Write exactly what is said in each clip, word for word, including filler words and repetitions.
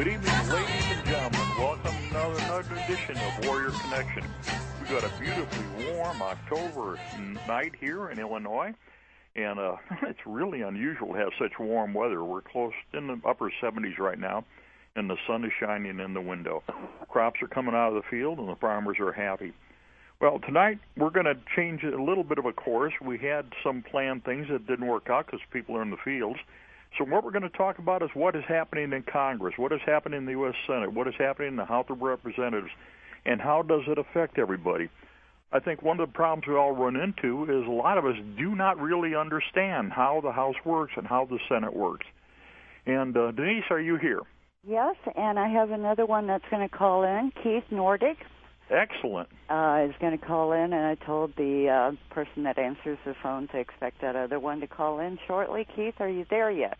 Good evening, ladies and gentlemen. Welcome to another, another edition of Warrior Connection. We've got a beautifully warm October night here in Illinois, and uh, it's really unusual to have such warm weather. We're close in the upper seventies right now, and the sun is shining in the window. Crops are coming out of the field, and the farmers are happy. Well, tonight we're going to change a little bit of a course. We had some planned things that didn't work out because people are in the fields. So what we're going to talk about is what is happening in Congress, what is happening in the U S Senate, what is happening in the House of Representatives, and how does it affect everybody. I think one of the problems we all run into is a lot of us do not really understand how the House works and how the Senate works. And uh, Denise, are you here? Yes, and I have another one that's going to call in, Keith Nordic. Excellent. Uh, is going to call in, and I told the uh, person that answers the phone to expect that other one to call in shortly. Keith, are you there yet?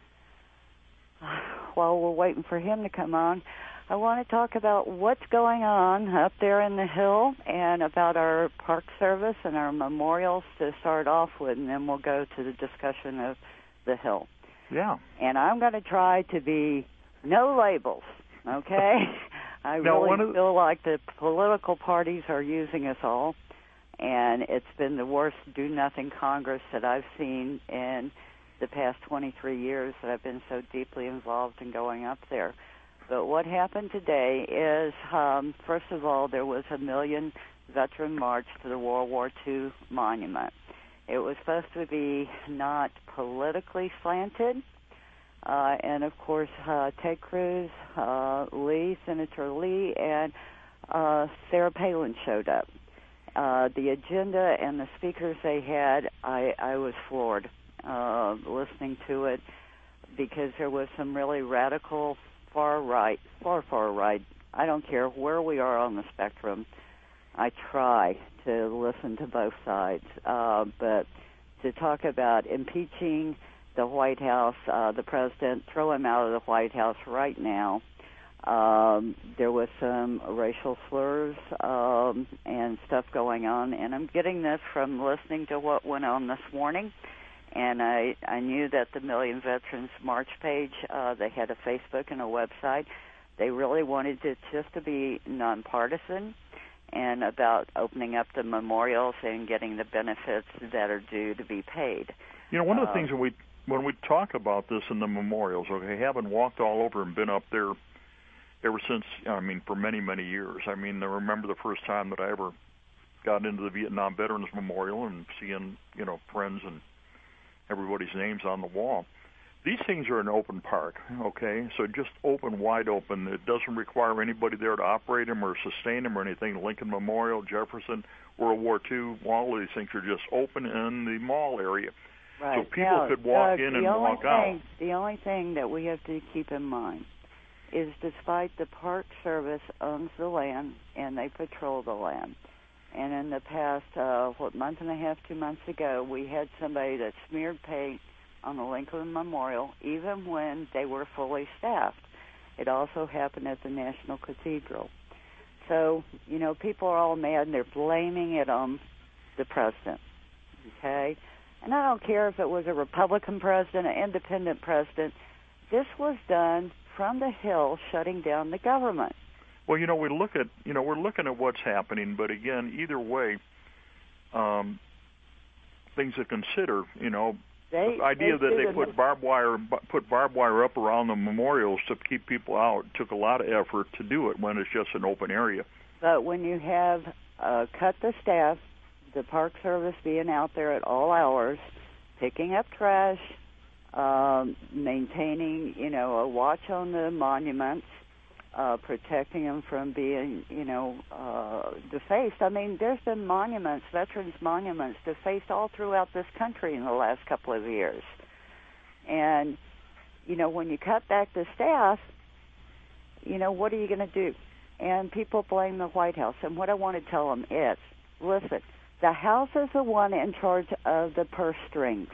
While we're waiting for him to come on, I want to talk about what's going on up there in the Hill and about our Park Service and our memorials to start off with, and then we'll go to the discussion of the Hill. Yeah. And I'm going to try to be no labels, okay? I now, really the... feel like the political parties are using us all, and it's been the worst do-nothing Congress that I've seen in the past twenty-three years that I've been so deeply involved in going up there. But what happened today is, um, first of all, there was a million veteran march to the World War Two monument. It was supposed to be not politically slanted. Uh, and, of course, uh, Ted Cruz, uh, Lee, Senator Lee, and uh, Sarah Palin showed up. Uh, the agenda and the speakers they had, I, I was floored uh, listening to it because there was some really radical far right, far, far right. I don't care where we are on the spectrum. I try to listen to both sides. Uh, but to talk about impeaching the White House, uh, the president, throw him out of the White House right now. Um, there was some racial slurs um, and stuff going on, and I'm getting this from listening to what went on this morning. And I, I knew that the Million Veterans March page, uh, they had a Facebook and a website. They really wanted it just to be nonpartisan and about opening up the memorials and getting the benefits that are due to be paid. You know, one of the um, things that we When we talk about this in the memorials, okay, having walked all over and been up there ever since, I mean, for many, many years. I mean, I remember the first time that I ever got into the Vietnam Veterans Memorial and seeing, you know, friends and everybody's names on the wall. These things are an open park, okay, so just open, wide open. It doesn't require anybody there to operate them or sustain them or anything. Lincoln Memorial, Jefferson, World War Two, all of these things are just open in the mall area. Right. So people now, could walk uh, in and only walk thing, out. The only thing that we have to keep in mind is despite the Park Service owns the land and they patrol the land. And in the past, uh, what, month and a half, two months ago, we had somebody that smeared paint on the Lincoln Memorial even when they were fully staffed. It also happened at the National Cathedral. So, you know, people are all mad and they're blaming it on the president, okay? And I don't care if it was a Republican president, an independent president. This was done from the Hill, shutting down the government. Well, you know, we look at, you know, we're looking at what's happening, but again, either way, um, things to consider. You know, they, the idea they that they put barbed wire, put barbed wire up around the memorials to keep people out took a lot of effort to do it when it's just an open area. But when you have uh, cut the staff, the Park Service being out there at all hours, picking up trash, um, maintaining, you know, a watch on the monuments, uh, protecting them from being, you know, uh, defaced. I mean, there's been monuments, veterans monuments, defaced all throughout this country in the last couple of years. And, you know, when you cut back the staff, you know, what are you going to do? And people blame the White House. And what I want to tell them is, listen, the House is the one in charge of the purse strings.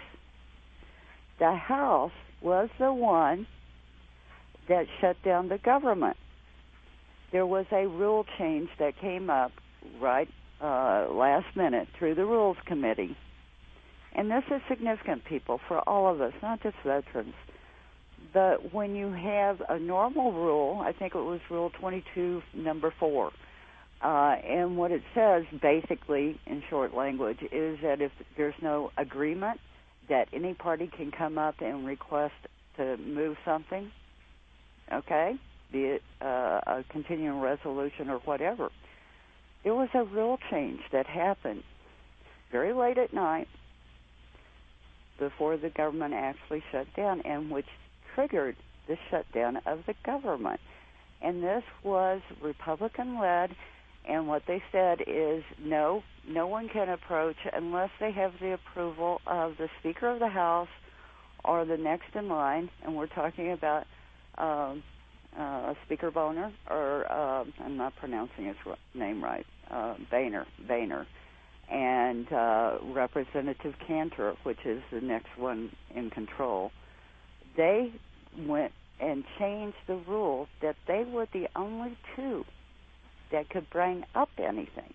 The House was the one that shut down the government. There was a rule change that came up right uh, last minute through the Rules Committee. And this is significant, people, for all of us, not just veterans. but when you have a normal rule, I think it was Rule twenty-two, number four, uh, and what it says basically in short language is that if there's no agreement that any party can come up and request to move something, okay, be it uh, a continuing resolution or whatever. There was a rule change that happened very late at night before the government actually shut down, and which triggered the shutdown of the government. And this was Republican-led, and what they said is no, no one can approach unless they have the approval of the Speaker of the House or the next in line, and we're talking about um, uh, Speaker Boner, or uh, I'm not pronouncing his name right, uh, Boehner, Boehner, and uh, Representative Cantor, which is the next one in control. They went and changed the rule that they were the only two that could bring up anything.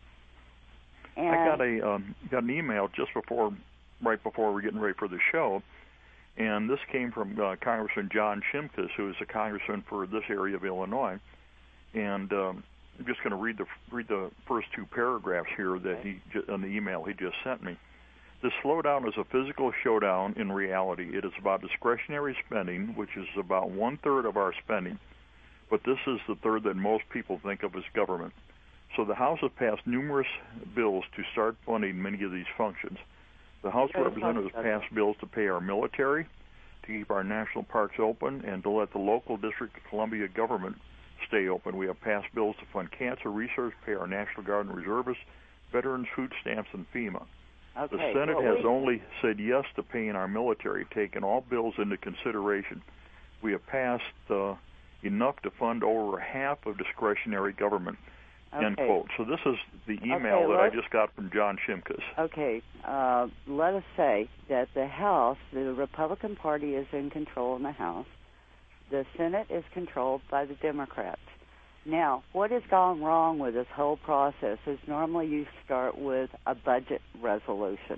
And I got a um, got an email just before, right before we're getting ready for the show, and this came from uh, Congressman John Shimkus, who is a congressman for this area of Illinois, and um, I'm just going to read the read the first two paragraphs here that he on the email he just sent me. This slowdown is a physical showdown in reality. It is about discretionary spending, which is about one-third of our spending. But this is the third that most people think of as government. So the House has passed numerous bills to start funding many of these functions. The House of Representatives passed bills to pay our military, to keep our national parks open, and to let the local District of Columbia government stay open. We have passed bills to fund cancer research, pay our National Guard and reservists, veterans, food stamps, and FEMA. Okay, the Senate well, has we... only said yes to paying our military, taking all bills into consideration. We have passed uh, enough to fund over half of discretionary government, okay. end quote. So this is the email okay, that I just got from John Shimkus. Okay, uh, let us say that the House, the Republican Party is in control in the House. The Senate is controlled by the Democrats. Now, what has gone wrong with this whole process is normally you start with a budget resolution.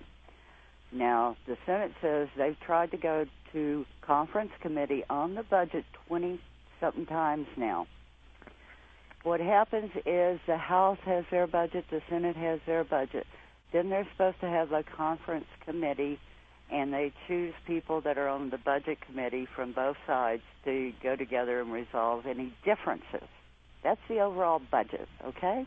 Now, the Senate says they've tried to go to conference committee on the budget twenty-something times now. What happens is the House has their budget, the Senate has their budget. Then they're supposed to have a conference committee, and they choose people that are on the budget committee from both sides to go together and resolve any differences. That's the overall budget, okay?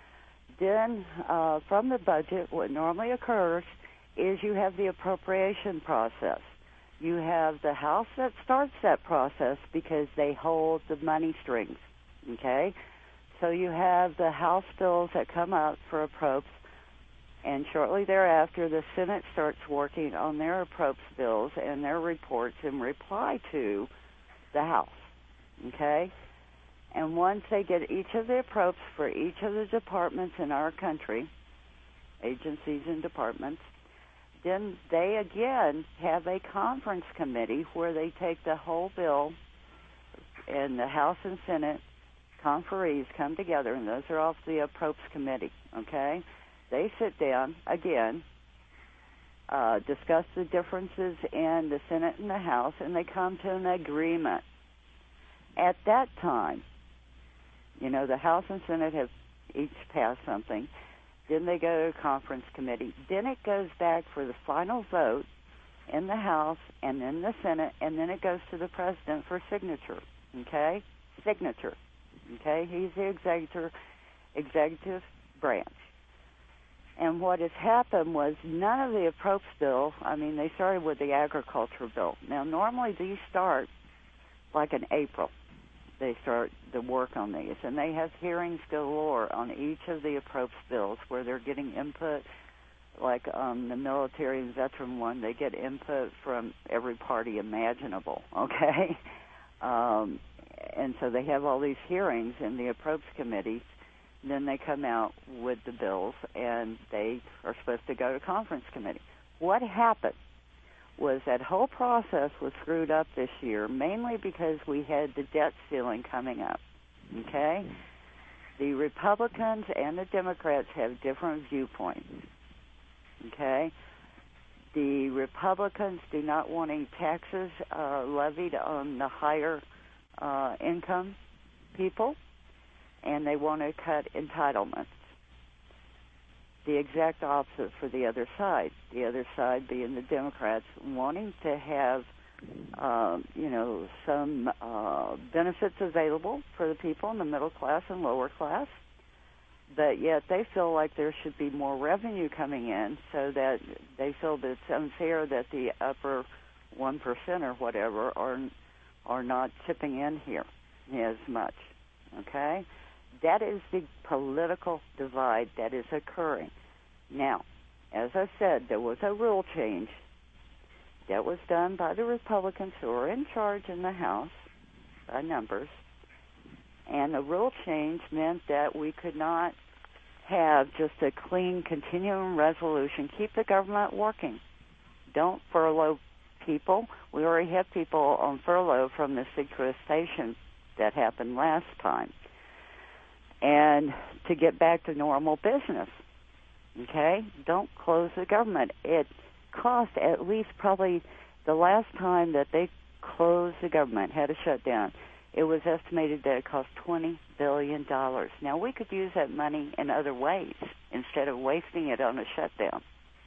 Then uh, from the budget, what normally occurs is you have the appropriation process. You have the House that starts that process because they hold the money strings, okay? So you have the House bills that come out for appropes, and shortly thereafter the Senate starts working on their appropes bills and their reports in reply to the House, okay? And once they get each of the appropes for each of the departments in our country, agencies and departments, then they again have a conference committee where they take the whole bill, and the House and Senate conferees come together, and those are off the appropes committee, okay? They sit down, again, uh, discuss the differences in the Senate and the House, and they come to an agreement. At that time, you know, the House and Senate have each passed something. Then they go to a conference committee. Then it goes back for the final vote in the House and then the Senate, and then it goes to the President for signature, okay? Signature, okay? He's the executive, executive branch. And what has happened was none of the appropes bill, I mean, they started with the agriculture bill. Now, normally these start like in April. They start the work on these, and they have hearings galore on each of the appropes bills where they're getting input, like um, the military and veteran one, they get input from every party imaginable, okay? Um, and so they have all these hearings in the appropes committee. Then they come out with the bills, and they are supposed to go to conference committee. What happened was that whole process was screwed up this year, mainly because we had the debt ceiling coming up, okay? The Republicans and the Democrats have different viewpoints, okay? the Republicans do not want any taxes uh, levied on the higher uh, income people, and they want to cut entitlements. The exact opposite for the other side. The other side being the Democrats wanting to have, um, you know, some uh, benefits available for the people in the middle class and lower class, but yet they feel like there should be more revenue coming in, so that they feel that it's unfair that the upper one percent or whatever are are not chipping in here as much. Okay? That is the political divide that is occurring. Now, as I said, there was a rule change that was done by the Republicans who are in charge in the House by numbers, and the rule change meant that we could not have just a clean continuing resolution. Keep the government working. Don't furlough people. We already have people on furlough from the sequestration that happened last time. And to get back to normal business, okay? Don't close the government. It cost at least probably the last time that they closed the government, had a shutdown, it was estimated that it cost twenty billion dollars. Now, we could use that money in other ways instead of wasting it on a shutdown.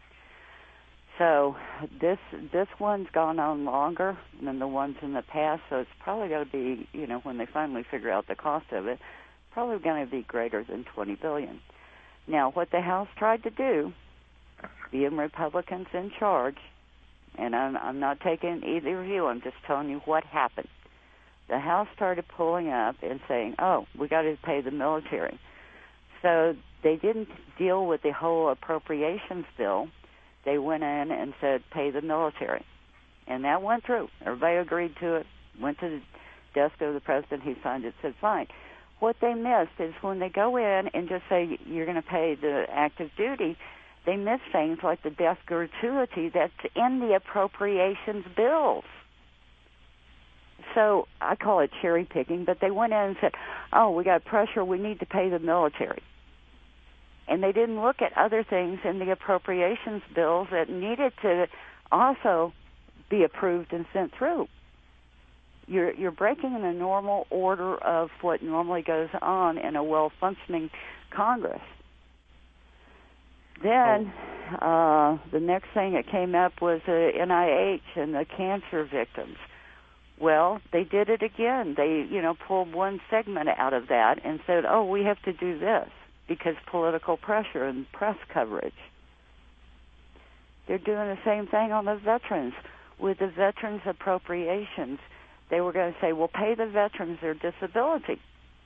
So this this one's gone on longer than the ones in the past, so it's probably going to be, you know, when they finally figure out the cost of it, probably going to be greater than twenty billion dollars. Now, what the House tried to do, being Republicans in charge, and I'm, I'm not taking either view, I'm just telling you what happened. The House started pulling up and saying, oh, we got to pay the military. So they didn't deal with the whole appropriations bill. They went in and said, pay the military. And that went through. Everybody agreed to it, went to the desk of the president, he signed it, said, fine. What they missed is when they go in and just say you're going to pay the active duty, they miss things like the death gratuity that's in the appropriations bills. So I call it cherry picking, but they went in and said, oh, we got pressure, we need to pay the military. And they didn't look at other things in the appropriations bills that needed to also be approved and sent through. You're, you're breaking the normal order of what normally goes on in a well-functioning Congress. Then uh, the next thing that came up was the N I H and the cancer victims. Well, they did it again. They, you know, pulled one segment out of that and said, oh, we have to do this because political pressure and press coverage. They're doing the same thing on the veterans. With the veterans appropriations, they were going to say, well, pay the veterans their disability.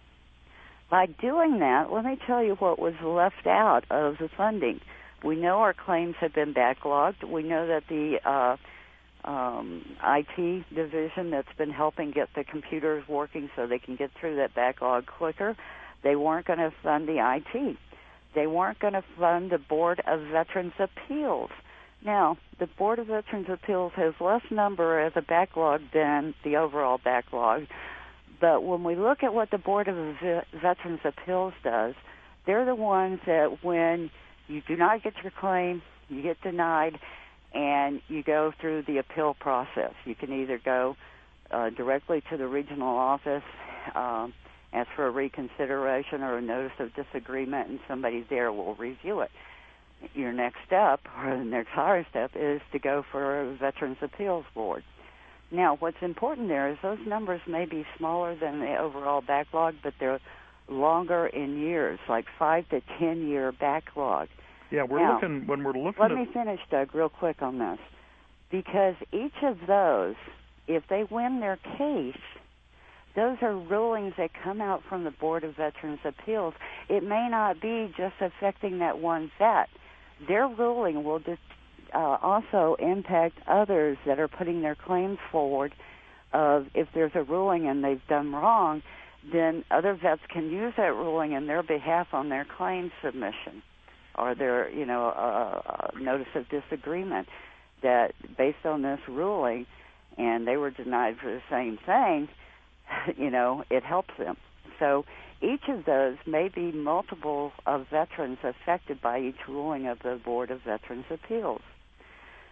By doing that, let me tell you what was left out of the funding. We know our claims have been backlogged. We know that the uh, um, I T division that's been helping get the computers working so they can get through that backlog quicker, they weren't going to fund the I T. They weren't going to fund the Board of Veterans Appeals. Now, the Board of Veterans Appeals has less number as a backlog than the overall backlog. But when we look at what the Board of Veterans Appeals does, they're the ones that when you do not get your claim, you get denied, and you go through the appeal process. You can either go uh, directly to the regional office, um, ask for a reconsideration or a notice of disagreement, and somebody there will review it. Your next step, or the next higher step, is to go for a Veterans Appeals Board. Now, what's important there is those numbers may be smaller than the overall backlog, but they're longer in years, like five to ten year backlog. Yeah, we're now, looking when we're looking. Let at... me finish, Doug, real quick on this, because each of those, if they win their case, those are rulings that come out from the Board of Veterans Appeals. It may not be just affecting that one vet. Their ruling will just Uh, also impact others that are putting their claims forward of if there's a ruling and they've done wrong, then other vets can use that ruling in their behalf on their claim submission or their, you know, uh, notice of disagreement that based on this ruling and they were denied for the same thing, you know, it helps them. So each of those may be multiple of veterans affected by each ruling of the Board of Veterans Appeals.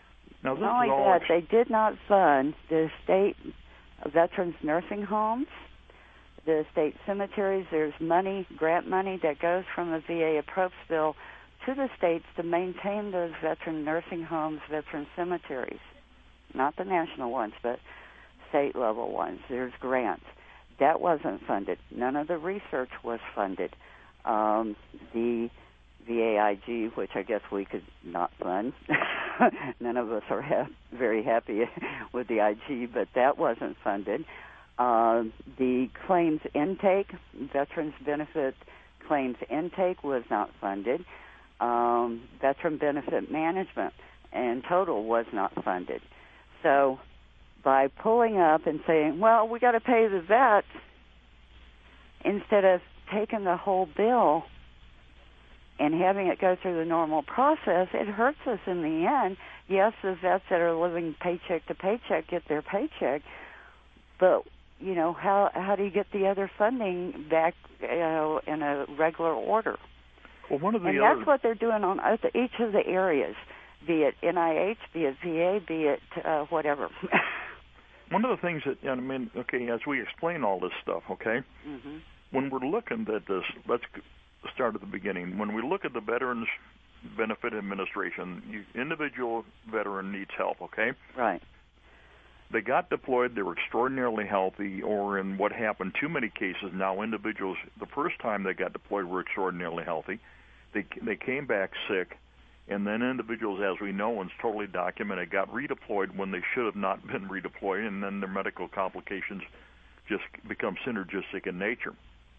Now, this Not only is all that, ex- they did not fund the state veterans nursing homes, the state cemeteries. There's money, grant money, that goes from the V A approach bill to the states to maintain those veteran nursing homes, veteran cemeteries. Not the national ones, but state-level ones. There's grants. That wasn't funded. None of the research was funded. Um, the V A I G, which I guess we could not fund. None of us are ha- very happy with the I G, but that wasn't funded. Uh, the claims intake, veterans benefit claims intake, was not funded. Um, veteran benefit management in total was not funded. So by pulling up and saying, well, we got to pay the vets, instead of taking the whole bill and having it go through the normal process, it hurts us in the end. Yes, the vets that are living paycheck to paycheck get their paycheck, but, you know, how how do you get the other funding back, you know, in a regular order? Well, one of the and other... that's what they're doing on each of the areas, be it N I H, be it V A, be it uh, whatever. One of the things that, I mean, okay, as we explain all this stuff, okay, mm-hmm. when we're looking at this, let's start at the beginning. When we look at the Veterans Benefit Administration, you, individual veteran needs help, okay? Right. They got deployed, they were extraordinarily healthy, or in what happened too many cases now, individuals, the first time they got deployed were extraordinarily healthy. They they came back sick, and then individuals, as we know, and it's totally documented, got redeployed when they should have not been redeployed, and then their medical complications just become synergistic in nature.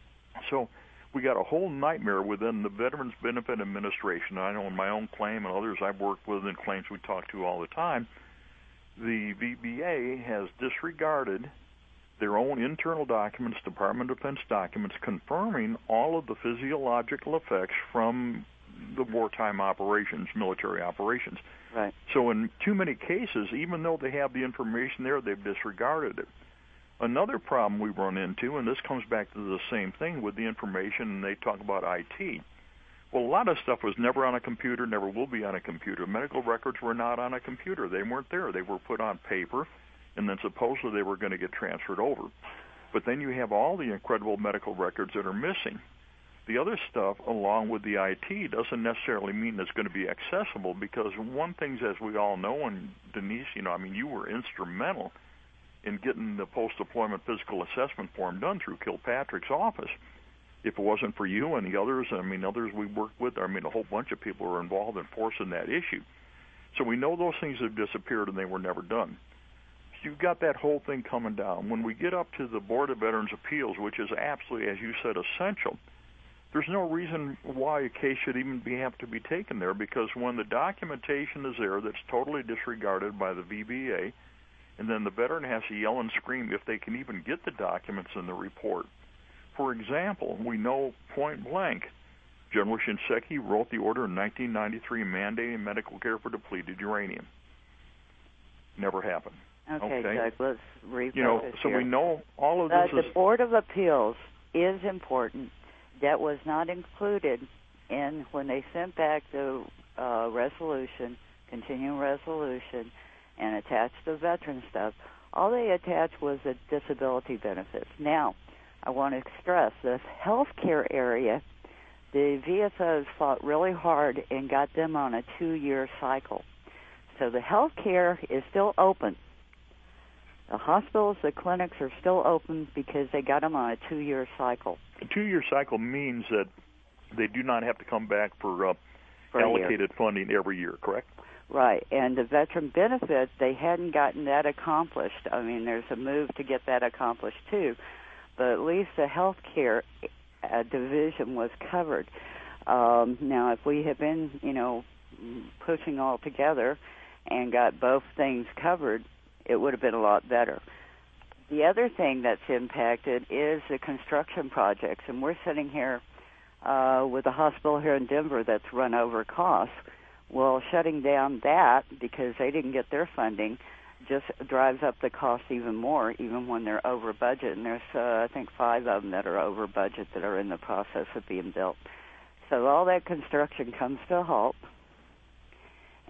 So we got a whole nightmare within the Veterans Benefit Administration. I know in my own claim and others I've worked with and claims we talk to all the time, the V B A has disregarded their own internal documents, Department of Defense documents, confirming all of the physiological effects from the wartime operations, military operations. Right. So in too many cases, even though they have the information there, they've disregarded it. Another problem we run into, and this comes back to the same thing with the information, and they talk about I T. Well, a lot of stuff was never on a computer, never will be on a computer. Medical records were not on a computer. They weren't there. They were put on paper, and then supposedly they were going to get transferred over. But then you have all the incredible medical records that are missing. The other stuff, along with the I T, doesn't necessarily mean it's going to be accessible, because one thing, as we all know, and Denise, you know, I mean, you were instrumental in getting the post-deployment physical assessment form done through Kilpatrick's office. If it wasn't for you and the others, I mean, others we worked with, I mean, a whole bunch of people were involved in forcing that issue. So we know those things have disappeared and they were never done. So you've got that whole thing coming down. When we get up to the Board of Veterans' Appeals, which is absolutely, as you said, essential, there's no reason why a case should even be, have to be taken there, because when the documentation is there that's totally disregarded by the V B A, and then the veteran has to yell and scream if they can even get the documents in the report. For example, we know point blank, General Shinseki wrote the order in nineteen ninety-three mandating medical care for depleted uranium. Never happened. Okay, okay? Doug, let's refocus You know, so here. we know all of uh, this the is... The Board of Appeals is important. That was not included in when they sent back the uh, resolution, continuing resolution, and attached the veteran stuff. All they attached was the disability benefits. Now, I want to stress this health care area, the V S Os fought really hard and got them on a two-year cycle. So the health care is still open. The hospitals, the clinics are still open because they got them on a two-year cycle. A two-year cycle means that they do not have to come back for, uh, for allocated funding every year, correct? Right, and the veteran benefits, they hadn't gotten that accomplished. I mean, there's a move to get that accomplished too, but at least the health care uh, division was covered. Um, now, if we had been, you know, pushing all together and got both things covered, it would have been a lot better. The other thing that's impacted is the construction projects, and we're sitting here uh, with a hospital here in Denver that's run over costs. Well, shutting down that because they didn't get their funding just drives up the cost even more, even when they're over budget. And there's, uh, I think, five of them that are over budget that are in the process of being built. So all that construction comes to a halt.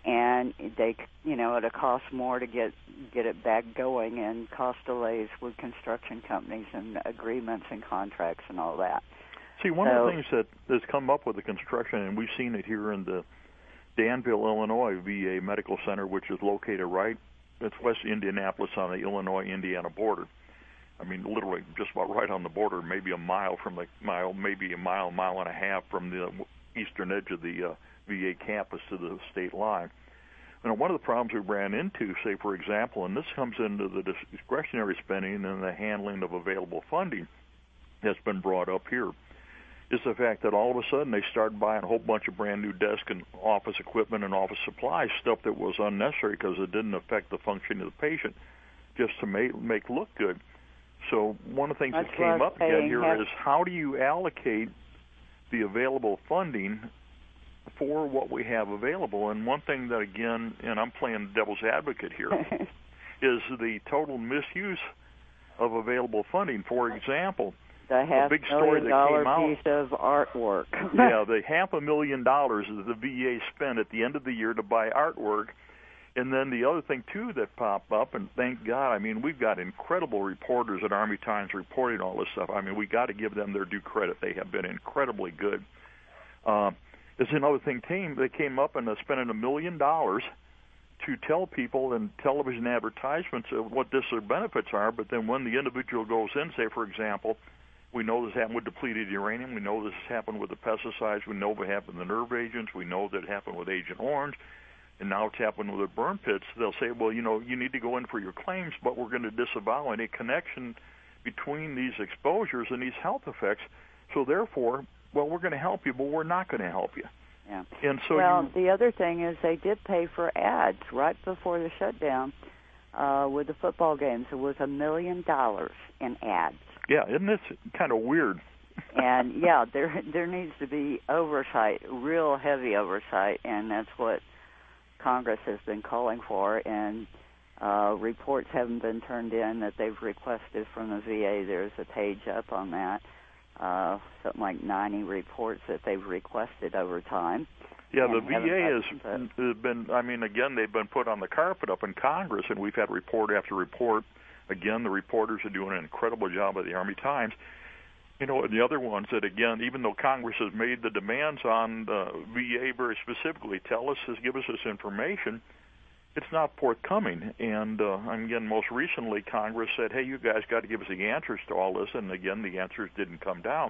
and they, you know, it'll cost more to get get it back going, and cost delays with construction companies and agreements and contracts and all that. See, one so, of the things that has come up with the construction, and we've seen it here in the Danville, Illinois V A Medical Center, which is located right, it's West Indianapolis on the Illinois-Indiana border. I mean, literally just about right on the border, maybe a mile from the mile, maybe a mile, mile and a half from the eastern edge of the uh, V A campus to the state line. And one of the problems we ran into, say, for example, and this comes into the discretionary spending and the handling of available funding that's been brought up here, is the fact that all of a sudden they started buying a whole bunch of brand new desk and office equipment and office supplies, stuff that was unnecessary because it didn't affect the function of the patient, just to make, make look good. So one of the things That's that came up again here have... is how do you allocate the available funding for what we have available? And one thing that, again, and I'm playing devil's advocate here, is the total misuse of available funding. For example, the half a big story million that dollar came out, piece of artwork. yeah, the half a million dollars that the V A spent at the end of the year to buy artwork. And then the other thing, too, that popped up, and thank God, I mean, we've got incredible reporters at Army Times reporting all this stuff. I mean, we got to give them their due credit. They have been incredibly good. Uh, there's another thing, team, they came up and they're spending a million dollars to tell people in television advertisements of what this their benefits are, but then when the individual goes in, say, for example, we know this happened with depleted uranium, we know this happened with the pesticides, we know what happened with the nerve agents, we know that it happened with Agent Orange, and now it's happened with the burn pits. They'll say, well, you know, you need to go in for your claims, but we're going to disavow any connection between these exposures and these health effects. So therefore, well, we're going to help you, but we're not going to help you. Yeah. And so well, you, the other thing is they did pay for ads right before the shutdown uh, with the football games. It was a million dollars in ads. Yeah, isn't this kind of weird? And, yeah, there there needs to be oversight, real heavy oversight, and that's what Congress has been calling for, and uh, reports haven't been turned in that they've requested from the V A. There's a page up on that, uh, something like ninety reports that they've requested over time. Yeah, the V A has been, I mean, again, they've been put on the carpet up in Congress, and we've had report after report. Again, the reporters are doing an incredible job at the Army Times. You know, and the other ones that, again, even though Congress has made the demands on the V A very specifically, tell us, give us this information, it's not forthcoming. And, uh, again, most recently, Congress said, hey, you guys got to give us the answers to all this, and, again, the answers didn't come down.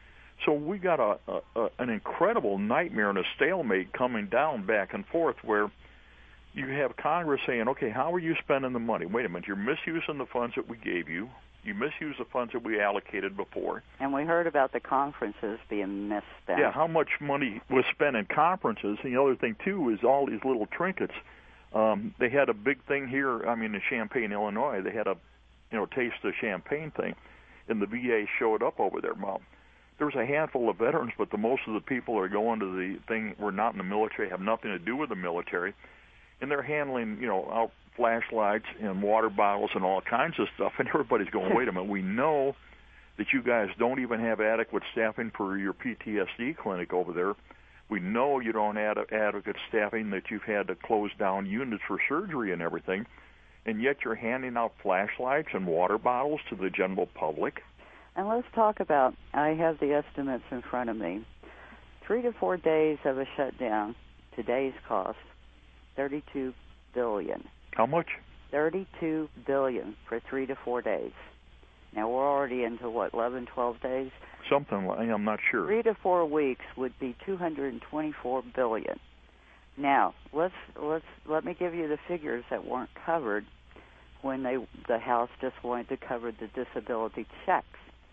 So we got a, a, a an incredible nightmare and a stalemate coming down back and forth where you have Congress saying, okay, how are you spending the money? Wait a minute, you're misusing the funds that we gave you. You misuse the funds that we allocated before. And we heard about the conferences being misspent. Yeah, how much money was spent in conferences. And the other thing, too, is all these little trinkets. Um, they had a big thing here, I mean, in Champaign, Illinois. They had a, you know, taste of champagne thing, and the V A showed up over there. Well, there was a handful of veterans, but the most of the people that are going to the thing were not in the military, have nothing to do with the military, and they're handling, you know, out flashlights and water bottles and all kinds of stuff, and everybody's going, wait a minute, we know that you guys don't even have adequate staffing for your P T S D clinic over there. We know you don't have adequate staffing, that you've had to close down units for surgery and everything, and yet you're handing out flashlights and water bottles to the general public. And let's talk about, I have the estimates in front of me, three to four days of a shutdown, today's cost, thirty-two billion dollars. How much? thirty-two billion dollars for three to four days. Now, we're already into, what, eleven, twelve days? Something like, I'm not sure. Three to four weeks would be two hundred twenty-four billion dollars. Now, let's let's let me give you the figures that weren't covered when they the House just wanted to cover the disability checks.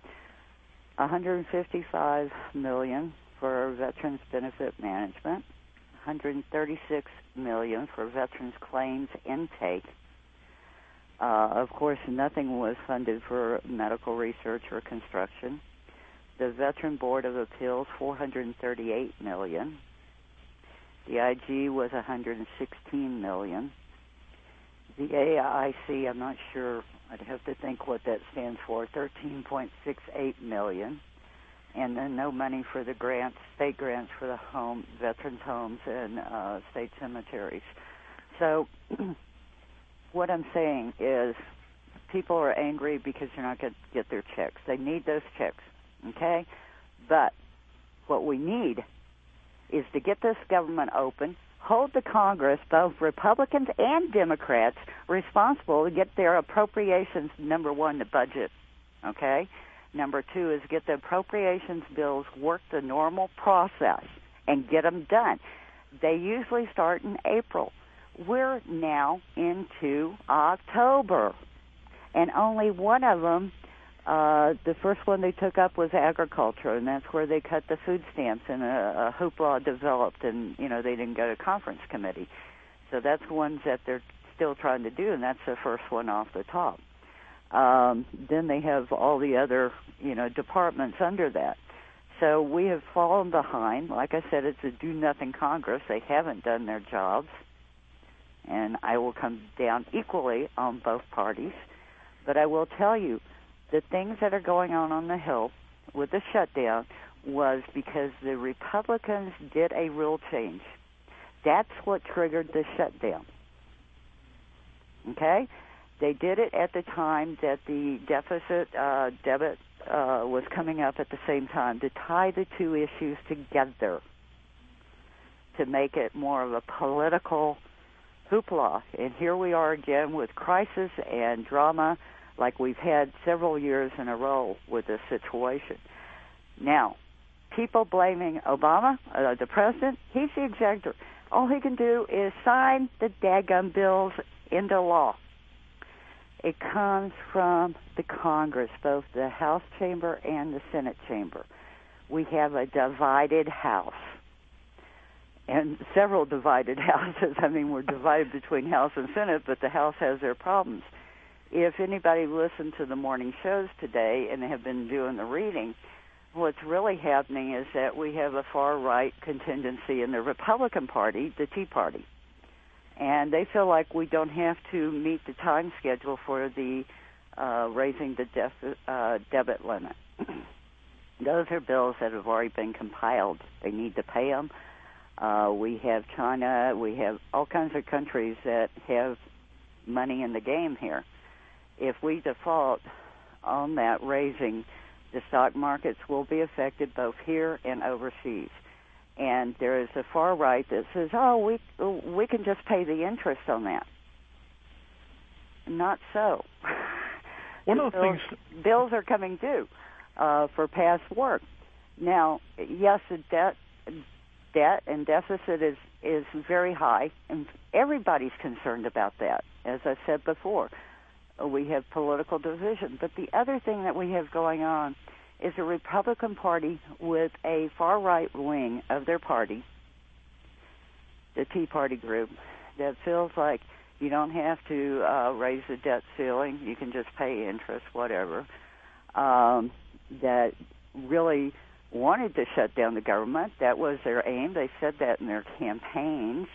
one hundred fifty-five million dollars for Veterans Benefit Management, one hundred thirty-six million dollars for Veterans Claims Intake. Uh, of course, nothing was funded for medical research or construction. The Veteran Board of Appeals, four hundred thirty-eight million dollars. The I G was one hundred sixteen million dollars. The A I C, I'm not sure, I'd have to think what that stands for, thirteen point six eight million dollars. and then no money for the grants, state grants for the home, veterans' homes and uh, state cemeteries. So what I'm saying is people are angry because they're not going to get their checks. They need those checks, okay? But what we need is to get this government open, hold the Congress, both Republicans and Democrats, responsible to get their appropriations, number one, the budget, okay? Number two is get the appropriations bills work the normal process and get them done. They usually start in April. We're now into October, and only one of them, uh, the first one they took up was agriculture, and that's where they cut the food stamps, and a, a hoopla developed, and, you know, they didn't go to conference committee. So that's ones that they're still trying to do, and that's the first one off the top. Um, then they have all the other, you know, departments under that. So we have fallen behind. Like I said, it's a do-nothing Congress. They haven't done their jobs, and I will come down equally on both parties. But I will tell you, the things that are going on on the Hill with the shutdown was because the Republicans did a rule change. That's what triggered the shutdown. Okay? They did it at the time that the deficit uh, debit uh, was coming up at the same time to tie the two issues together to make it more of a political hoopla. And here we are again with crisis and drama like we've had several years in a row with this situation. Now, people blaming Obama, uh, the president, he's the executive. All he can do is sign the daggum bills into law. It comes from the Congress, both the House chamber and the Senate chamber. We have a divided House and several divided houses. I mean, we're divided between House and Senate, but the House has their problems. If anybody listened to the morning shows today and have been doing the reading, what's really happening is that we have a far-right contingency in the Republican Party, the Tea Party. And they feel like we don't have to meet the time schedule for the uh, raising the def- uh, debit limit. Those are bills that have already been compiled. They need to pay them. Uh, we have China. We have all kinds of countries that have money in the game here. If we default on that raising, the stock markets will be affected both here and overseas. And there is a far right that says, oh, we we can just pay the interest on that. Not so. One of the bills, things... bills are coming due uh, for past work. Now, yes, the debt, debt and deficit is, is very high, and everybody's concerned about that, as I said before. We have political division. But the other thing that we have going on is a Republican Party with a far-right wing of their party, the Tea Party group, that feels like you don't have to uh, raise the debt ceiling, you can just pay interest, whatever, um, that really wanted to shut down the government. That was their aim. They said that in their campaigns.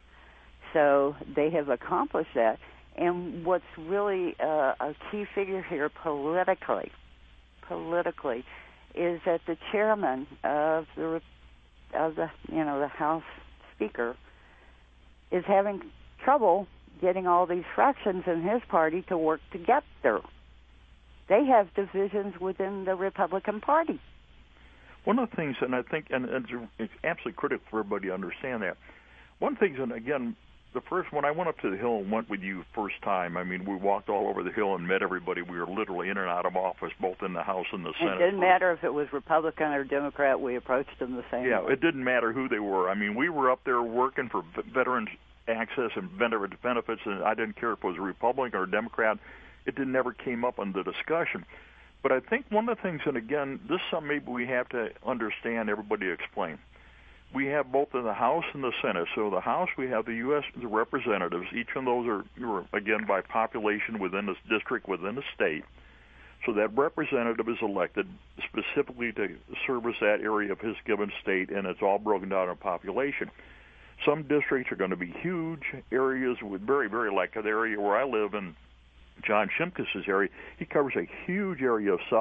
So they have accomplished that. And what's really uh, a key figure here politically, politically, is that the chairman of the of the you know the House Speaker is having trouble getting all these fractions in his party to work together. They have divisions within the Republican Party. One of the things, and I think, and it's absolutely critical for everybody to understand that. One thing, and again, the first, when I went up to the Hill and went with you first time, I mean, we walked all over the Hill and met everybody. We were literally in and out of office, both in the House and the Senate. It didn't matter if it was Republican or Democrat. We approached them the same yeah, way. It didn't matter who they were. I mean, we were up there working for veterans access and veteran benefits, and I didn't care if it was a Republican or a Democrat. It didn't never came up in the discussion. But I think one of the things, and again, this is something maybe we have to understand, everybody explain. We have both in the House and the Senate. So the House, we have the U S the representatives. Each of those are, again, by population within the district, within the state. So that representative is elected specifically to service that area of his given state, and it's all broken down in population. Some districts are going to be huge areas with very, very, like the area where I live in, John Shimkus' area. He covers a huge area of southeast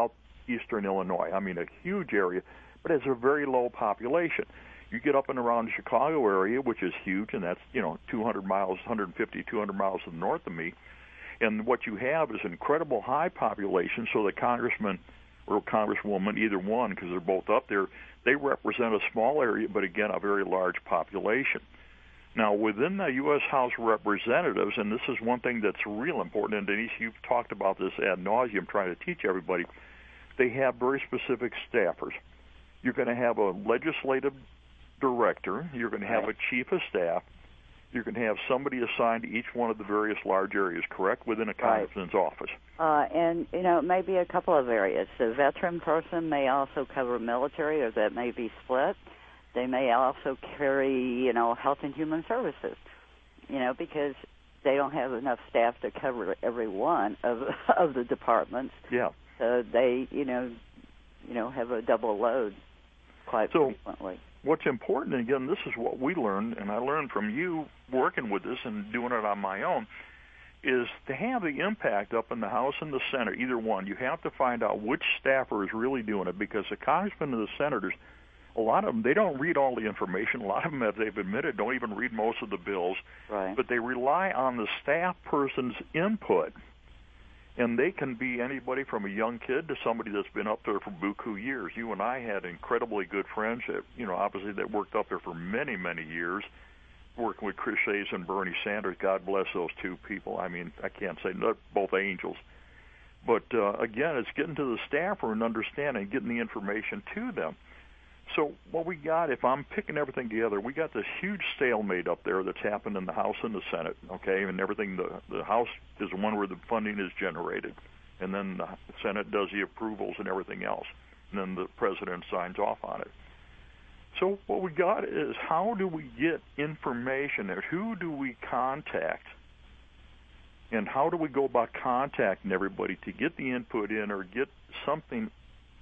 eastern Illinois. I mean, a huge area, but it's a very low population. You get up and around the Chicago area, which is huge, and that's, you know, two hundred miles, one hundred fifty, two hundred miles to the north of me. And what you have is incredible high population, so the congressman or congresswoman, either one, because they're both up there, they represent a small area, but again, a very large population. Now, within the U S House of Representatives, and this is one thing that's real important, and Denise, you've talked about this ad nauseum trying to teach everybody, they have very specific staffers. You're going to have a legislative director, you're going to have right. a chief of staff, you're going to have somebody assigned to each one of the various large areas, correct, within a congressman's right. office. Uh, and, you know, maybe a couple of areas. The veteran person may also cover military, or that may be split. They may also carry, you know, health and human services, you know, because they don't have enough staff to cover every one of of the departments. Yeah. So they, you know, you know, have a double load quite so, frequently. What's important, and again, this is what we learned, and I learned from you working with this and doing it on my own, is to have the impact up in the House and the Senate, either one. You have to find out which staffer is really doing it, because the congressmen and the senators, a lot of them, they don't read all the information. A lot of them, as they've admitted, don't even read most of the bills. Right. But they rely on the staff person's input. And they can be anybody from a young kid to somebody that's been up there for buku years. You and I had incredibly good friends that, you know, obviously that worked up there for many, many years, working with Chris Hayes and Bernie Sanders. God bless those two people. I mean, I can't say they're both angels. But, uh, again, it's getting to the staffer and understanding, getting the information to them. So what we got, if I'm picking everything together, we got this huge stalemate up there that's happened in the House and the Senate, okay, and everything. The, the House is the one where the funding is generated, and then the Senate does the approvals and everything else, and then the president signs off on it. So what we got is, how do we get information there? Who do we contact? And how do we go about contacting everybody to get the input in or get something?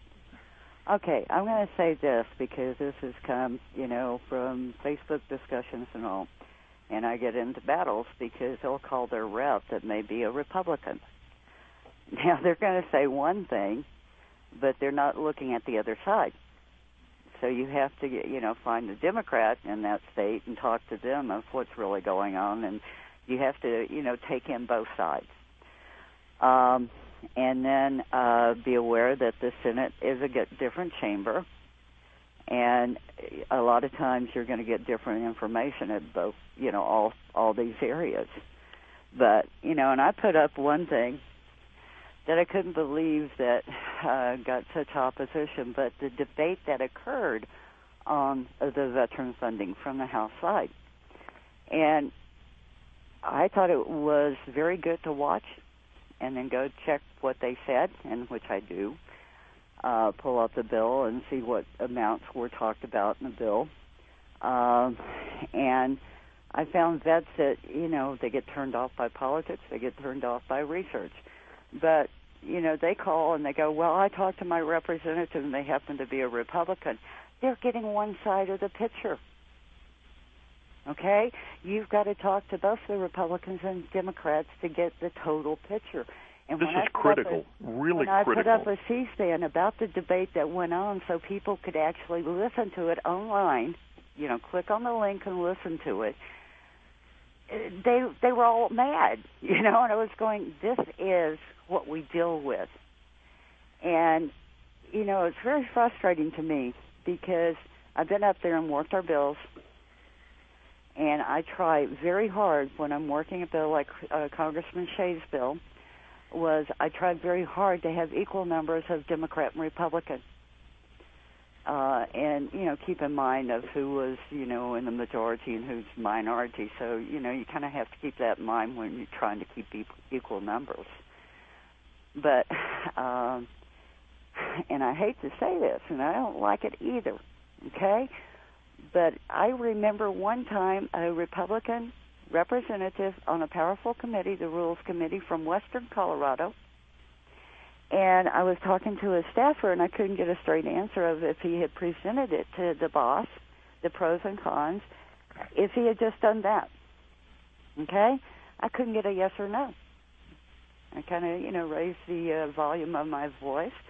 Okay, I'm going to say this because this has come, you know, from Facebook discussions and all, and I get into battles because they'll call their rep that may be a Republican. Now, they're going to say one thing, but they're not looking at the other side. So you have to, you know, find a Democrat in that state and talk to them of what's really going on, and you have to, you know, take in both sides. Um And then uh, be aware that the Senate is a different chamber, and a lot of times you're going to get different information at both, you know, all all these areas. But, you know, and I put up one thing that I couldn't believe that uh, got such opposition, but the debate that occurred on the veteran funding from the House side. And I thought it was very good to watch and then go check what they said, and which I do, uh, pull up the bill and see what amounts were talked about in the bill. Um, and I found vets that, you know, they get turned off by politics, they get turned off by research. But, you know, they call and they go, well, I talked to my representative and they happen to be a Republican. They're getting one side of the picture. Okay? You've got to talk to both the Republicans and Democrats to get the total picture. And this when is I critical, a, really when critical. I put up a C-SPAN about the debate that went on so people could actually listen to it online, you know, click on the link and listen to it, they they were all mad, you know, and I was going, this is what we deal with. And, you know, it's very frustrating to me because I've been up there and worked our bills, and I try very hard when I'm working a bill like uh, Congressman Shays' bill, was I tried very hard to have equal numbers of Democrat and Republican. Uh, and, you know, keep in mind of who was, you know, in the majority and who's minority. So, you know, you kind of have to keep that in mind when you're trying to keep equal numbers. But, um, and I hate to say this, and I don't like it either, okay? But I remember one time a Republican representative on a powerful committee, the Rules Committee from Western Colorado, and I was talking to a staffer, and I couldn't get a straight answer of if he had presented it to the boss, the pros and cons, if he had just done that. Okay? I couldn't get a yes or no. I kind of, you know, raised the uh, volume of my voice,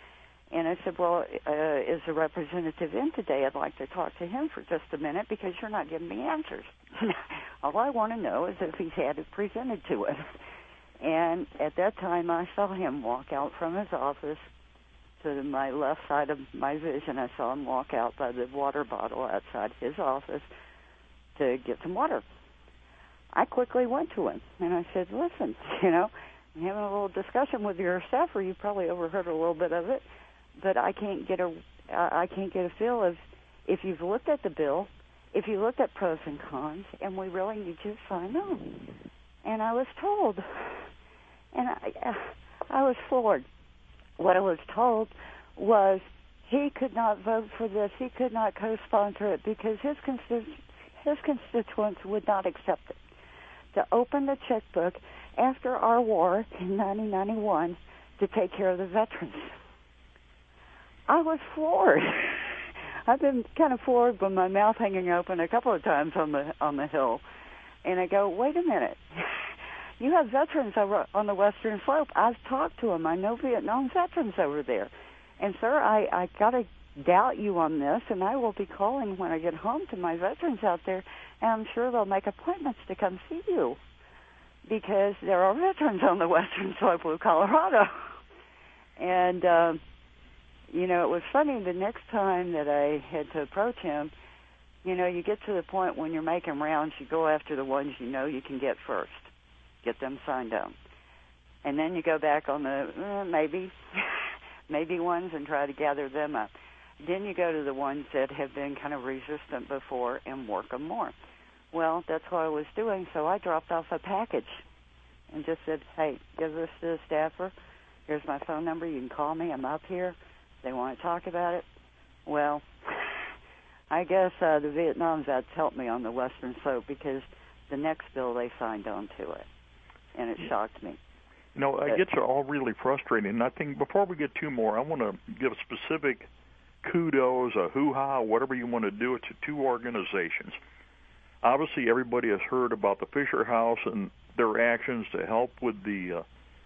And I said, well, uh, is the representative in today? I'd like to talk to him for just a minute because you're not giving me answers. All I want to know is if he's had it presented to him. And at that time, I saw him walk out from his office to my left side of my vision. I saw him walk out by the water bottle outside his office to get some water. I quickly went to him, and I said, listen, you know, I'm having a little discussion with your staffer. You probably overheard a little bit of it. But I can't get a, I can't get a feel of if you've looked at the bill, if you looked at pros and cons, and we really need you to sign on. And I was told, and I, I was floored. What I was told was he could not vote for this, he could not co-sponsor it because his constitu- his constituents would not accept it. To open the checkbook after our war in nineteen ninety-one to take care of the veterans. I was floored. I've been kind of floored with my mouth hanging open a couple of times on the on the Hill. And I go, wait a minute. You have veterans over on the Western Slope. I've talked to them. I know Vietnam veterans over there. And, sir, I, I got to doubt you on this, and I will be calling when I get home to my veterans out there, and I'm sure they'll make appointments to come see you because there are veterans on the Western Slope of Colorado. And... Uh, You know, it was funny, the next time that I had to approach him, you know, you get to the point when you're making rounds, you go after the ones you know you can get first, get them signed up. And then you go back on the uh, maybe, maybe ones and try to gather them up. Then you go to the ones that have been kind of resistant before and work them more. Well, that's what I was doing, so I dropped off a package and just said, hey, give this to the staffer. Here's my phone number. You can call me. I'm up here. They want to talk about it. Well, I guess uh, the Vietnam vets helped me on the Western Slope because the next bill they signed on to it, and it shocked me. You know, it gets all really frustrating. And I think before we get two more, I want to give specific kudos, a hoo-ha, whatever you want to do it to two organizations. Obviously, everybody has heard about the Fisher House and their actions to help with the uh,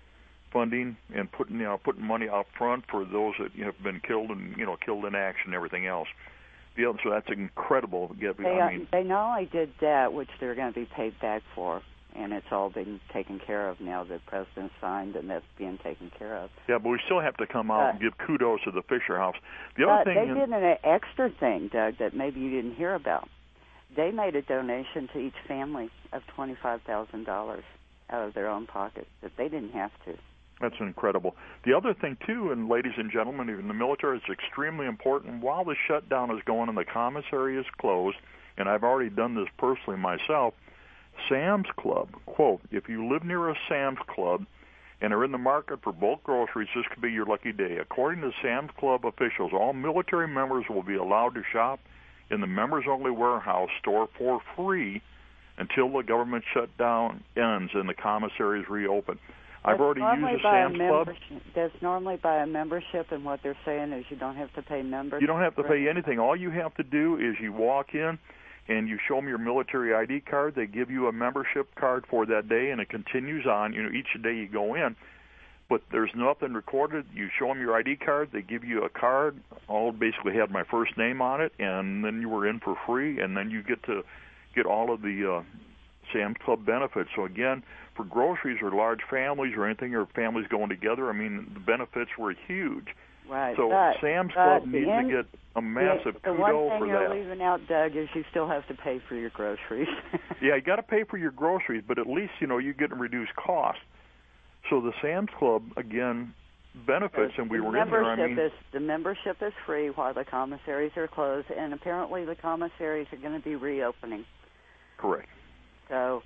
funding and putting you know putting money up front for those that have been killed and you know killed in action and everything else. Yeah, so that's incredible. Yeah, they, I mean, they not only did that, which they're going to be paid back for, and it's all been taken care of now. The president signed, and that's being taken care of. Yeah, but we still have to come out uh, and give kudos to the Fisher House. The other uh, thing they is, did an extra thing, Doug, that maybe you didn't hear about. They made a donation to each family of twenty-five thousand dollars out of their own pocket that they didn't have to. That's incredible. The other thing, too, and ladies and gentlemen, in the military, it's extremely important. While the shutdown is going and the commissary is closed, and I've already done this personally myself, Sam's Club, quote, if you live near a Sam's Club and are in the market for bulk groceries, this could be your lucky day. According to Sam's Club officials, all military members will be allowed to shop in the members-only warehouse store for free until the government shutdown ends and the commissaries reopen. I've That's already used a Sam's Club. That's normally by a membership, and what they're saying is you don't have to pay membership. You don't have to pay anything. All you have to do is you walk in and you show them your military I D card. They give you a membership card for that day, and it continues on. You know, each day you go in, but there's nothing recorded. You show them your I D card. They give you a card. All basically had my first name on it, and then you were in for free, and then you get to get all of the uh, Sam's Club benefits. So again, for groceries or large families or anything, or families going together, I mean, the benefits were huge. Right. So but, Sam's but Club needs end, to get a massive the, the kudo one thing for you're that. leaving out, Doug, is you still have to pay for your groceries. Yeah, you got to pay for your groceries, but at least, you know, you get a reduced cost. So the Sam's Club, again, benefits, the, and we the were in there, I mean... Is, the membership is free while the commissaries are closed, and apparently the commissaries are going to be reopening. Correct. So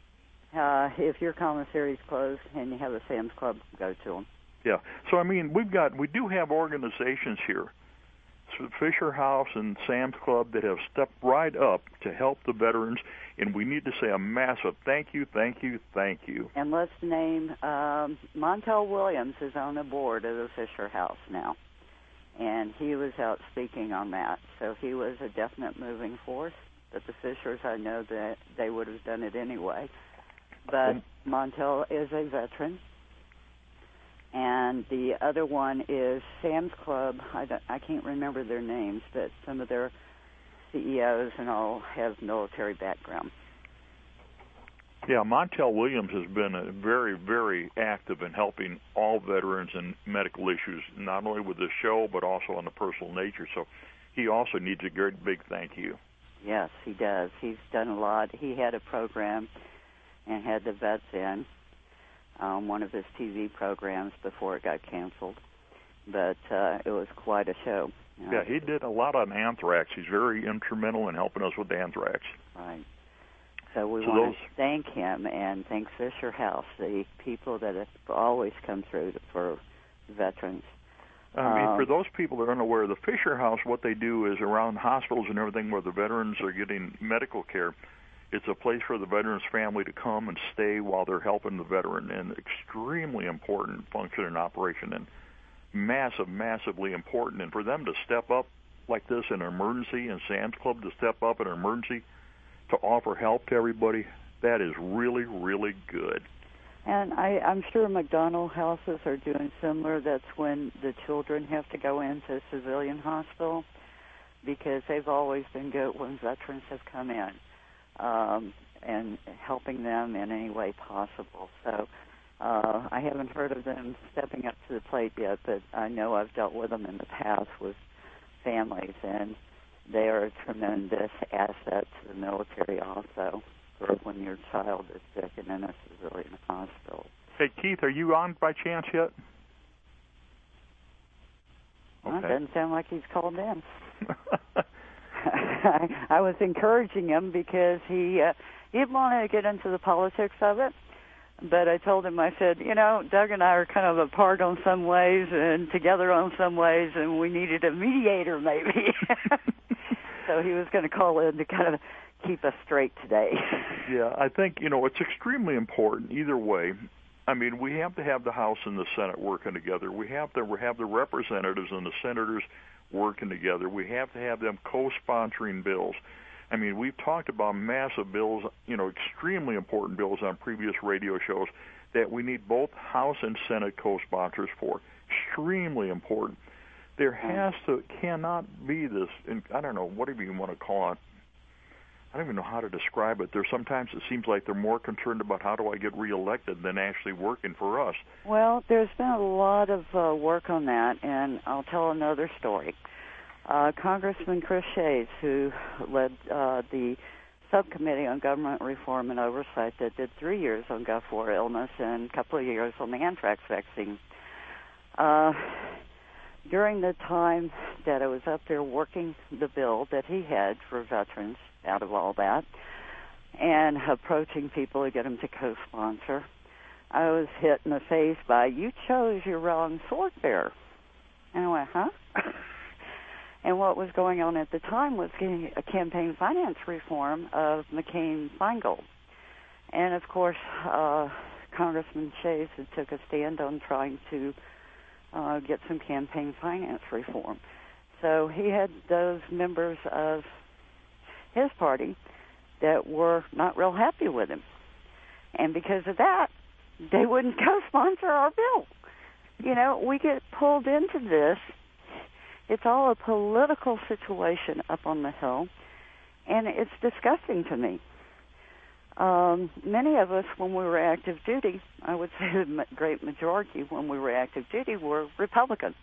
uh, if your commissary is closed and you have a Sam's Club, go to them. Yeah. So, I mean, we've got, we do have organizations here, so Fisher House and Sam's Club, that have stepped right up to help the veterans, and we need to say a massive thank you, thank you, thank you. And let's name, um, Montel Williams is on the board of the Fisher House now, and he was out speaking on that. So he was a definite moving force. But the Fishers, I know that they would have done it anyway. But Montel is a veteran, And the other one is Sam's Club. I, don't, I can't remember their names, but some of their C E Os and all have military background. Yeah, Montel Williams has been a very, very active in helping all veterans and medical issues, not only with this show, but also on the personal nature. So he also needs a great big thank you. Yes, he does. He's done a lot. He had a program and had the vets in um, one of his T V programs before it got canceled. But uh, it was quite a show. You know? Yeah, he did a lot on anthrax. He's very instrumental in helping us with anthrax. Right. So we so want those... to thank him and thank Fisher House, the people that have always come through for veterans. I mean, um, for those people that are unaware, the Fisher House, what they do is around hospitals and everything where the veterans are getting medical care, it's a place for the veteran's family to come and stay while they're helping the veteran, and extremely important function and operation, and massive, massively important. And for them to step up like this in an emergency, and Sam's Club to step up in an emergency to offer help to everybody, that is really, really good. And I, I'm sure McDonald houses are doing similar. That's when the children have to go into a civilian hospital, because they've always been good when veterans have come in, um, and helping them in any way possible. So uh, I haven't heard of them stepping up to the plate yet, but I know I've dealt with them in the past with families, and they are a tremendous asset to the military also, for when your child is sick and in a civilian hospital. Hey, Keith, are you on by chance yet? Well, okay. It doesn't sound like he's called in. I, I was encouraging him because he, uh, he didn't want to get into the politics of it, but I told him, I said, you know, Doug and I are kind of apart on some ways and together on some ways, and we needed a mediator maybe. So he was going to call in to kind of keep us straight today. Yeah, I think, you know, it's extremely important either way. I mean, we have to have the House and the Senate working together. We have to have the representatives and the senators working together. We have to have them co-sponsoring bills. I mean, we've talked about massive bills, you know, extremely important bills on previous radio shows that we need both House and Senate co-sponsors for. Extremely important. There has to, cannot be this, I don't know, whatever you want to call it. I don't even know how to describe it. There's sometimes it seems like they're more concerned about how do I get reelected than actually working for us. Well, there's been a lot of uh, work on that, and I'll tell another story. Uh, Congressman Chris Shays, who led uh, the subcommittee on government reform and oversight that did three years on Gulf War illness and a couple of years on the anthrax vaccine. Uh, during the time that I was up there working the bill that he had for veterans out of all that and approaching people to get them to co-sponsor, I was hit in the face by, you chose your wrong sword bearer. And I went, huh? And what was going on at the time was getting a campaign finance reform of McCain-Feingold. And, of course, uh, Congressman Shays had took a stand on trying to uh, get some campaign finance reform. So he had those members of his party that were not real happy with him. And because of that, they wouldn't co-sponsor our bill. You know, we get pulled into this. It's all a political situation up on the Hill, and it's disgusting to me. Um, many of us, when we were active duty, I would say the great majority when we were active duty were Republican.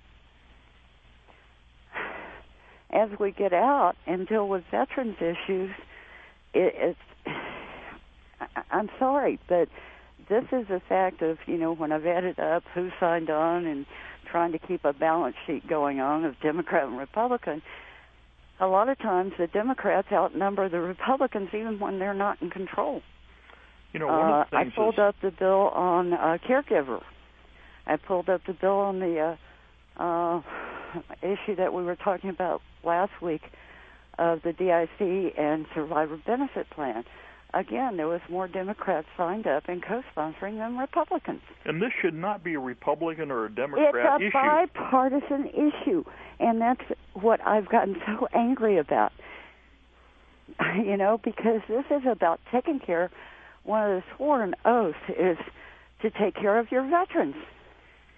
As we get out and deal with veterans issues, it, it's, I'm sorry, but this is a fact of, you know, when I've added up who signed on and trying to keep a balance sheet going on of Democrat and Republican, a lot of times the Democrats outnumber the Republicans even when they're not in control. You know, one of the things uh, I pulled is... up the bill on uh, caregiver. I pulled up the bill on the uh, uh, issue that we were talking about last week of the D I C and Survivor Benefit Plan. Again, there was more Democrats signed up and co-sponsoring than Republicans. And this should not be a Republican or a Democrat issue. It's a bipartisan issue, and that's what I've gotten so angry about. You know, because this is about taking care. One of the sworn oaths is to take care of your veterans.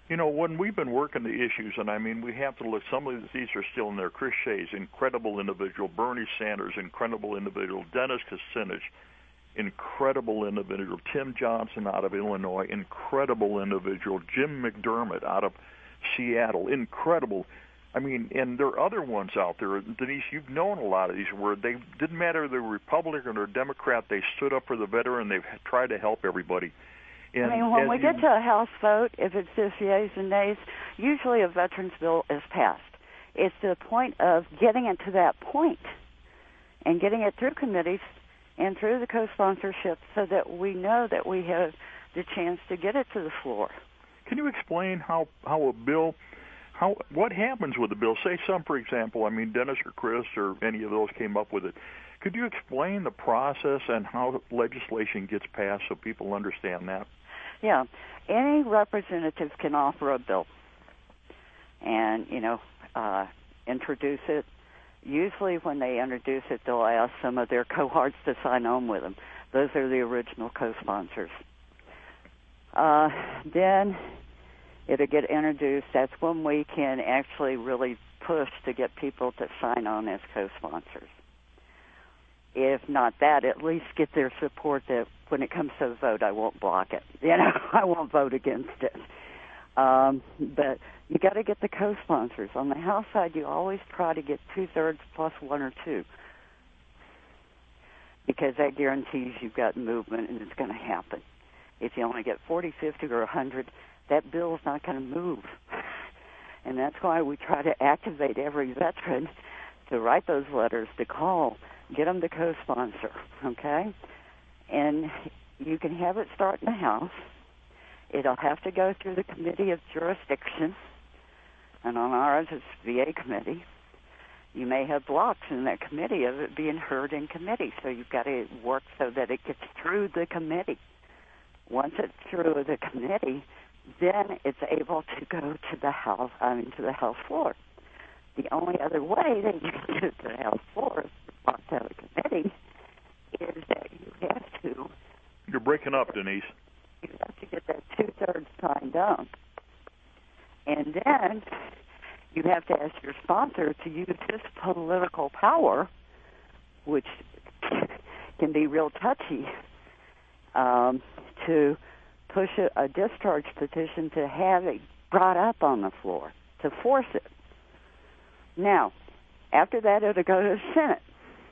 You know, when we've been working the issues, and I mean, we have to look, some of these are still in there. Chris Shays, incredible individual. Bernie Sanders, incredible individual. Dennis Kucinich, incredible individual. Tim Johnson out of Illinois, incredible individual. Jim McDermott out of Seattle, incredible. I mean, and there are other ones out there. Denise, you've known a lot of these where they didn't matter if they were Republican or Democrat, they stood up for the veteran, they've tried to help everybody. And I mean, when we you, get to a House vote, if it's just yeas and nays, usually a veterans bill is passed. It's the point of getting it to that point and getting it through committees and through the co-sponsorship so that we know that we have the chance to get it to the floor. Can you explain how, how a bill, how what happens with a bill? Say some, for example, I mean, Dennis or Chris or any of those came up with it. Could you explain the process and how legislation gets passed so people understand that? Yeah. Any representative can offer a bill and, you know, uh, introduce it. Usually when they introduce it, they'll ask some of their cohorts to sign on with them. Those are the original co-sponsors. Uh, then it'll get introduced. That's when we can actually really push to get people to sign on as co-sponsors. If not that, at least get their support that when it comes to a vote, I won't block it. You know, I won't vote against it. Um, but you got to get the co-sponsors. On the House side, you always try to get two-thirds plus one or two because that guarantees you've got movement and it's going to happen. If you only get forty, fifty, or one hundred, that bill is not going to move. And that's why we try to activate every veteran to write those letters, to call, get them to co-sponsor, okay? And you can have it start in the House. It'll have to go through the Committee of Jurisdiction, and on ours it's V A committee. You may have blocks in that committee of it being heard in committee, so you've got to work so that it gets through the committee. Once it's through the committee, then it's able to go to the House, I mean, to the House floor. The only other way that you can get it to the House floor to have a committee is that you have to... You're breaking up, Denise. You have to get that two-thirds signed on. And then you have to ask your sponsor to use his political power, which can be real touchy, um, to push a, a discharge petition to have it brought up on the floor, to force it. Now, after that, it'll go to the Senate,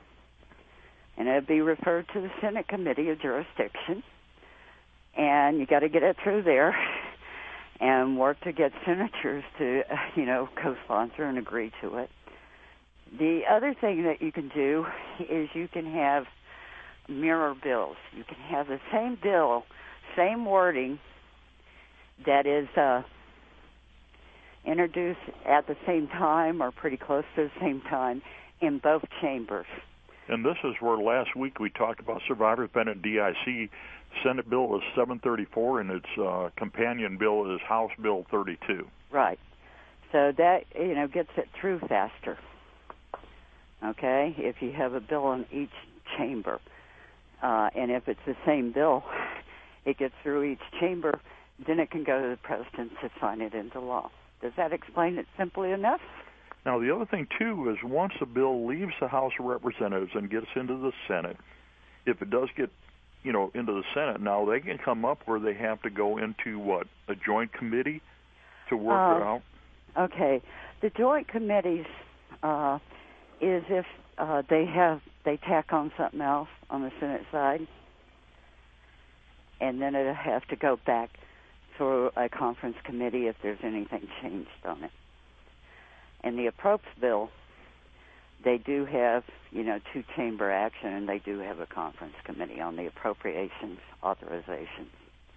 and it'll be referred to the Senate Committee of Jurisdiction, and you got to get it through there and work to get senators to, uh, you know, co-sponsor and agree to it. The other thing that you can do is you can have mirror bills. You can have the same bill, same wording that is uh, introduced at the same time or pretty close to the same time in both chambers. And this is where last week we talked about survivors benefit D I C. Senate bill is seven thirty-four, and its uh, companion bill is House Bill thirty-two. Right. So that, you know, gets it through faster. Okay? If you have a bill in each chamber. Uh, and if it's the same bill, it gets through each chamber, then it can go to the president to sign it into law. Does that explain it simply enough? Now, the other thing, too, is once a bill leaves the House of Representatives and gets into the Senate, if it does get, you know, into the Senate, now they can come up where they have to go into, what, a joint committee to work uh, it out? Okay. The joint committees uh, is if uh, they have, they tack on something else on the Senate side, and then it'll have to go back through a conference committee if there's anything changed on it. And the approps bill, they do have, you know, two-chamber action, and they do have a conference committee on the appropriations authorizations.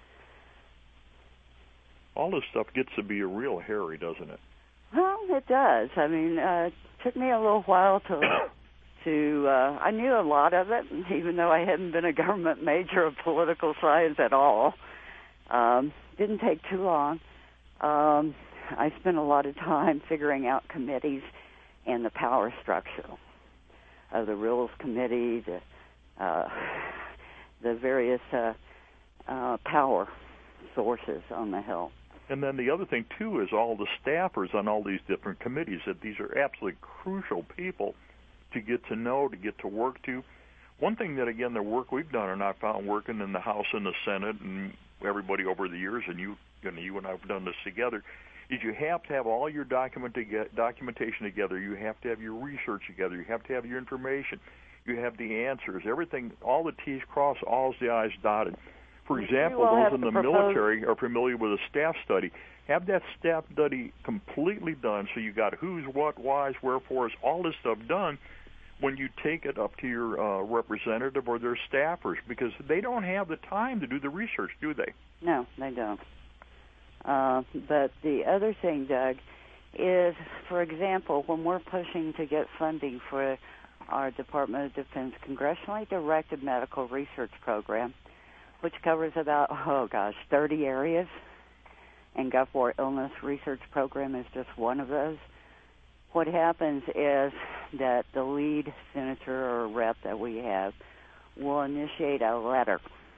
All this stuff gets to be a real hairy, doesn't it? Well, it does. I mean, uh, it took me a little while to... to uh, I knew a lot of it, even though I hadn't been a government major of political science at all. Um, didn't take too long. Um, I spent a lot of time figuring out committees and the power structure of the Rules Committee, the uh, the various uh, uh, power sources on the Hill. And then the other thing, too, is all the staffers on all these different committees, that these are absolutely crucial people to get to know, to get to work to. One thing that, again, the work we've done, and I found working in the House and the Senate and everybody over the years, and you, you, know, you and I have done this together, is you have to have all your document to get, documentation together. You have to have your research together. You have to have your information. You have the answers, everything, all the T's crossed, all the I's dotted. For example, those in the military are familiar with a staff study. Have that staff study completely done, so you got who's, what, why's, wherefores, all this stuff done when you take it up to your uh, representative or their staffers, because they don't have the time to do the research, do they? No, they don't. Uh, but the other thing, Doug, is, for example, when we're pushing to get funding for our Department of Defense congressionally directed medical research program, which covers about, oh gosh, thirty areas, and Gulf War Illness Research Program is just one of those. What happens is that the lead senator or rep that we have will initiate a letter.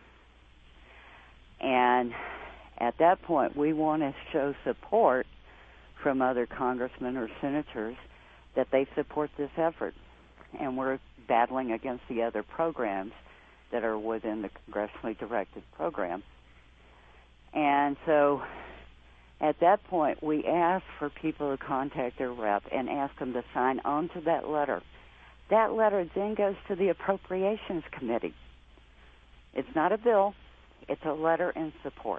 And at that point, we want to show support from other congressmen or senators that they support this effort. And we're battling against the other programs that are within the congressionally directed program. And so at that point, we ask for people to contact their rep and ask them to sign on to that letter. That letter then goes to the Appropriations Committee. It's not a bill. It's a letter in support.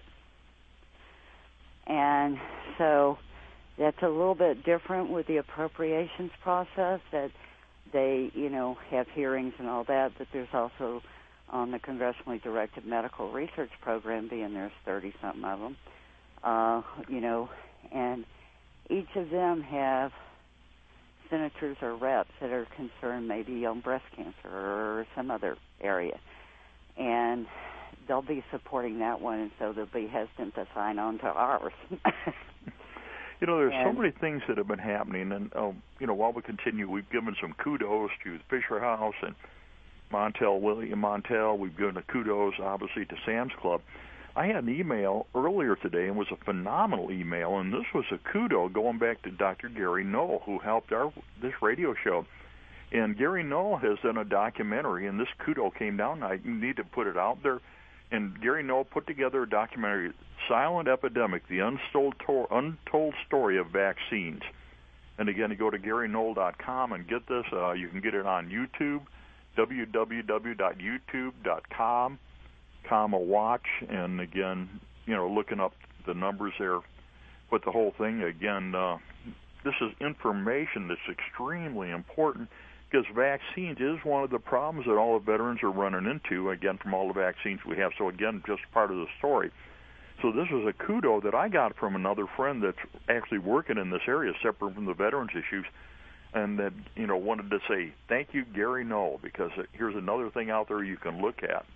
And so that's a little bit different with the appropriations process, that they, you know, have hearings and all that, but there's also on the congressionally directed medical research program, being there's thirty-something of them, uh, you know, and each of them have senators or reps that are concerned maybe on breast cancer or some other area. And they'll be supporting that one, and so they'll be hesitant to sign on to ours. You know, there's and, so many things that have been happening, and, uh, you know, while we continue, we've given some kudos to the Fisher House and Montel, William Montel. We've given a kudos, obviously, to Sam's Club. I had an email earlier today, and it was a phenomenal email, and this was a kudo going back to Doctor Gary Knoll, who helped our this radio show. And Gary Knoll has done a documentary, and this kudo came down. I need to put it out there. And Gary Knoll put together a documentary, Silent Epidemic, the Untold, to- untold Story of Vaccines. And again, you go to gary knoll dot com and get this. Uh, you can get it on YouTube, w w w dot youtube dot com, comma watch. And again, you know, looking up the numbers there. But the whole thing, again, uh, this is information that's extremely important, because vaccines is one of the problems that all the veterans are running into, again, from all the vaccines we have. So, again, just part of the story. So this is a kudo that I got from another friend that's actually working in this area, separate from the veterans issues, and that, you know, wanted to say, thank you, Gary Knoll, because here's another thing out there you can look at.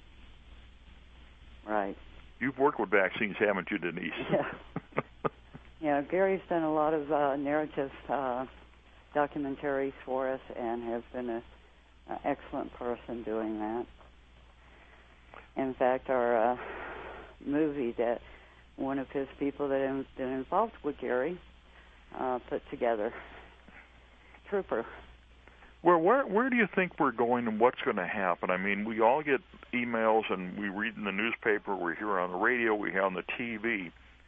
Right. You've worked with vaccines, haven't you, Denise? Yeah. Yeah, Gary's done a lot of uh, narrative uh documentaries for us and has been an excellent person doing that. In fact, our uh, movie that one of his people that has been involved with Gary uh, put together, Trooper. Well, where where do you think we're going and what's going to happen? I mean, we all get emails and we read in the newspaper, we hear on the radio, we hear on the T V.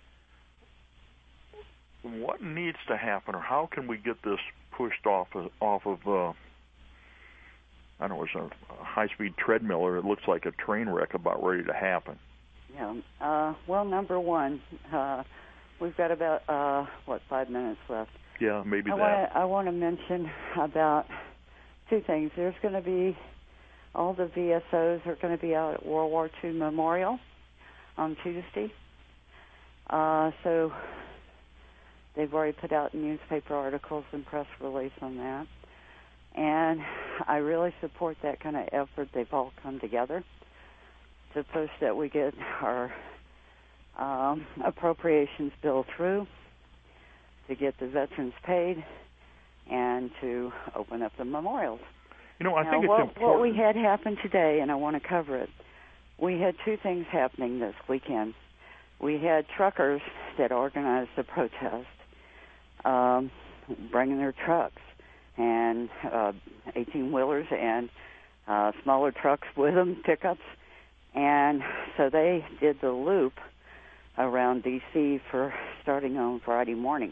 What needs to happen, or how can we get this pushed off of, off of uh, I don't know, it's a, a high-speed treadmill, or it looks like a train wreck about ready to happen? Yeah. Uh, well, number one, uh, we've got about, uh, what, five minutes left. Yeah, maybe I that. Wanna, I want to mention about two things. There's going to be, all the V S Os are going to be out at World War Two Memorial on Tuesday. Uh, so they've already put out newspaper articles and press release on that. And I really support that kind of effort. They've all come together to push that we get our um, appropriations bill through, to get the veterans paid, and to open up the memorials. You know, I now, think it's what, important. What we had happen today, and I want to cover it, we had two things happening this weekend. we had truckers that organized the protest, um, bringing their trucks and uh, eighteen-wheelers and uh, smaller trucks with them, pickups. And so they did the loop around D C for starting on Friday morning.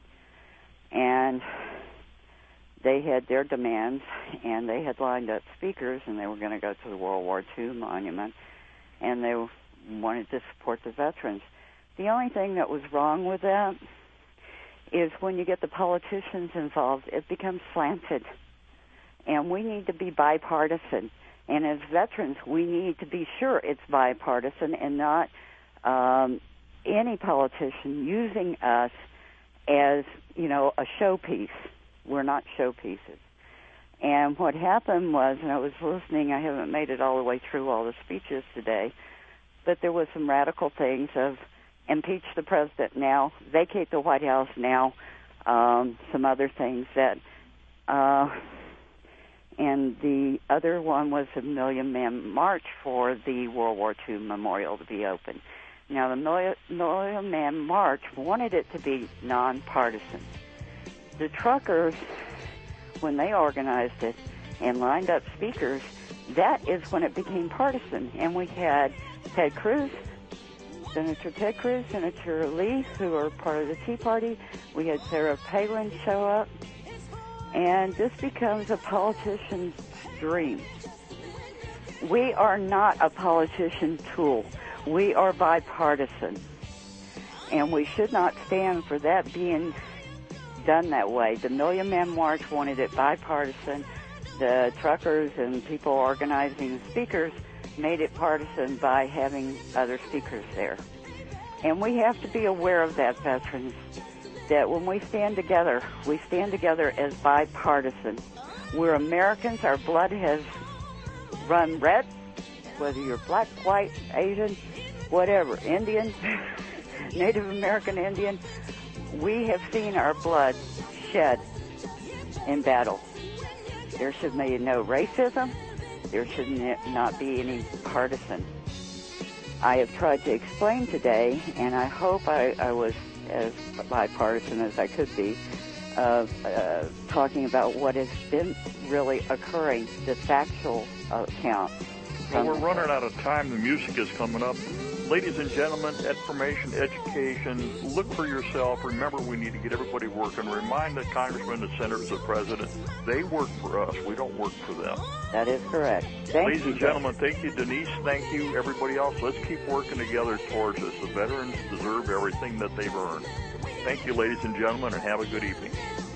And they had their demands, and they had lined up speakers, and they were going to go to the World War Two monument, and they wanted to support the veterans. The only thing that was wrong with that is when you get the politicians involved, it becomes slanted. And we need to be bipartisan. And as veterans, we need to be sure it's bipartisan and not um, any politician using us as, you know, a showpiece. We're not showpieces. And what happened was, and I was listening, I haven't made it all the way through all the speeches today, but there was some radical things of impeach the president now, vacate the White House now, um, some other things that, uh, and the other one was a Million Man March for the World War Two memorial to be open. Now, the Million, Million Man March wanted it to be nonpartisan. The truckers, when they organized it and lined up speakers, that is when it became partisan. And we had Ted Cruz, Senator Ted Cruz, Senator Lee, who are part of the Tea Party. We had Sarah Palin show up. And this becomes a politician's dream. We are not a politician tool. We are bipartisan. And we should not stand for that being done that way. The Million Man March wanted it bipartisan. The truckers and people organizing the speakers made it partisan by having other speakers there. And we have to be aware of that, veterans, that when we stand together, we stand together as bipartisan. We're Americans. Our blood has run red, whether you're black, white, Asian, whatever, Indian, Native American Indian. We have seen our blood shed in battle. There should be no racism. There should not be any partisan. I have tried to explain today, and I hope I, I was as bipartisan as I could be, uh, uh, talking about what has been really occurring, the factual account. Well, we're running out of time. The music is coming up. Ladies and gentlemen, information, education, look for yourself. Remember, we need to get everybody working. Remind the congressman, the senators, the president, they work for us. We don't work for them. That is correct. Thank Ladies you, and gentlemen, thank you, Denise. Thank you, everybody else. Let's keep working together towards this. The veterans deserve everything that they've earned. Thank you, ladies and gentlemen, and have a good evening.